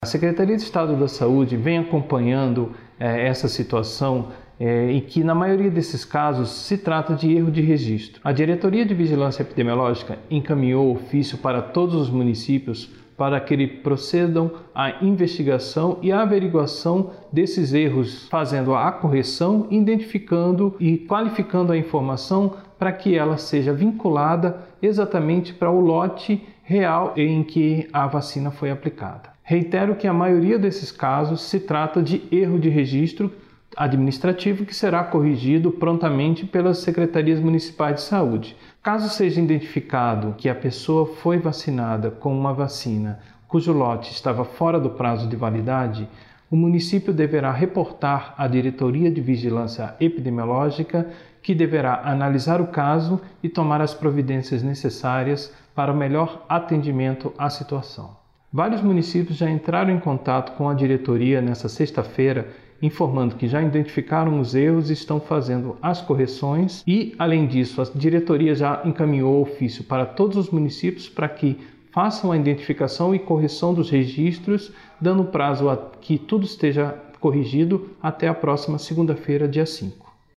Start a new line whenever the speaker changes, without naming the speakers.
A Secretaria de Estado da Saúde vem acompanhando essa situação em que, na maioria desses casos, se trata de erro de registro. A Diretoria de Vigilância Epidemiológica encaminhou ofício para todos os municípios para que eles procedam à investigação e à averiguação desses erros, fazendo a correção, identificando e qualificando a informação para que ela seja vinculada exatamente para o lote real em que a vacina foi aplicada. Reitero que a maioria desses casos se trata de erro de registro administrativo que será corrigido prontamente pelas secretarias municipais de saúde. Caso seja identificado que a pessoa foi vacinada com uma vacina cujo lote estava fora do prazo de validade, o município deverá reportar à Diretoria de Vigilância Epidemiológica, que deverá analisar o caso e tomar as providências necessárias para o melhor atendimento à situação. Vários municípios já entraram em contato com a diretoria nesta sexta-feira, informando que já identificaram os erros e estão fazendo as correções e, além disso, a diretoria já encaminhou ofício para todos os municípios para que façam a identificação e correção dos registros, dando prazo a que tudo esteja corrigido até a próxima segunda-feira, dia 5.